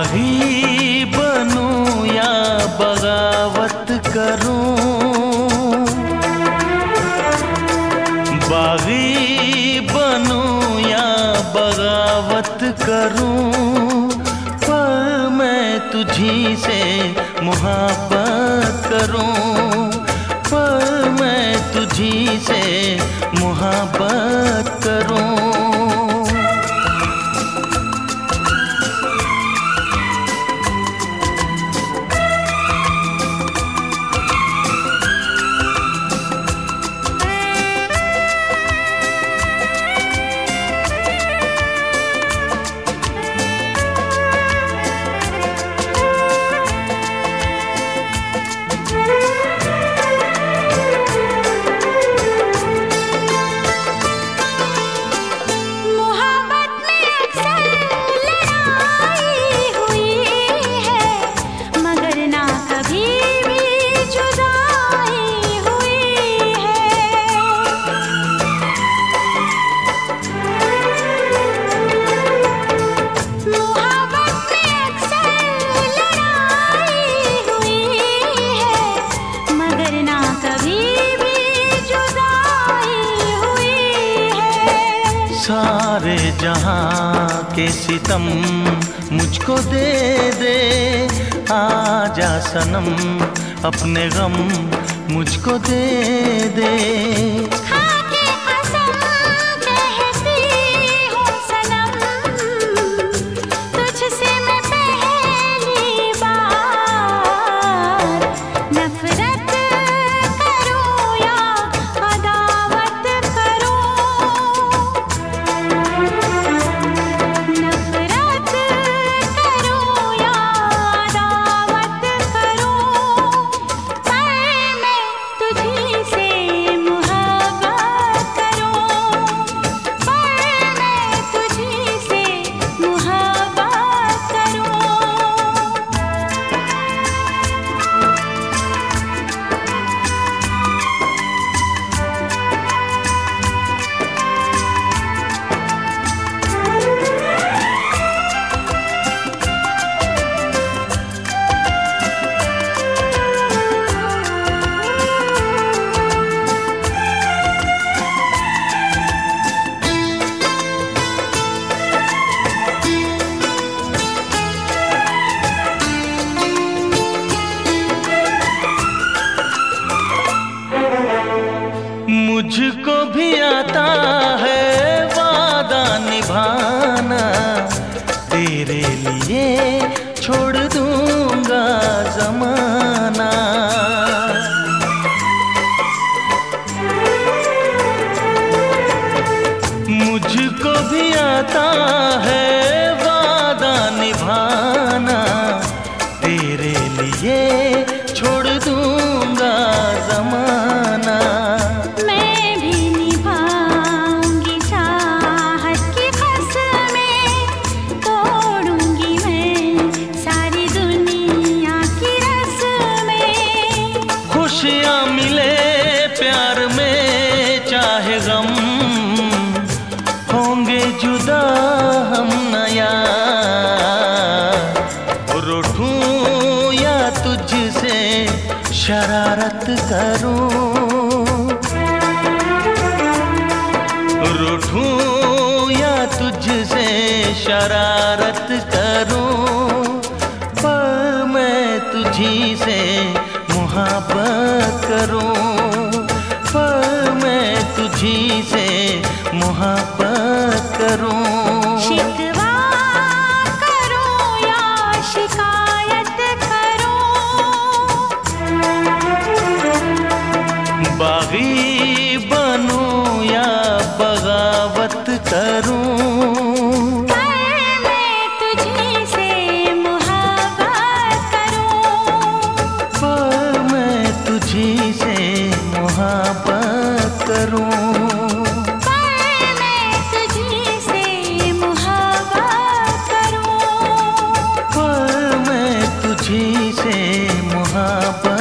बागी बनूं या बगावत करूं, बागी बनूं या बगावत करूं, पर मैं तुझी से मोहब्बत करूं, पर मैं तुझी से मोहब्बत करूं। सारे जहां के सितम मुझको दे दे, आजा सनम अपने गम मुझको दे दे। मुझको भी आता है वादा निभाना, तेरे लिए छोड़ दूंगा ज़माना। मुझको भी आता है वादा निभाना, तेरे लिए छोड़ दूंगा ज़माना। खुशियाँ मिले प्यार में चाहे गम, होंगे जुदा हम नया। रूठूं या तुझसे शरारत करूं, रूठूं या तुझसे शरारत करूं, पर मैं तुझी से मोहब्बत करूं, पर मैं तुझी से मोहब्बत करूं। शिकवा करूं या शिकायत करूं, बागी बनूं या बगावत करूं, तुझी से मोहब्बत करूं, पर मैं तुझी से मोहब्बत करूं, पर मैं तुझी से मोहब्बत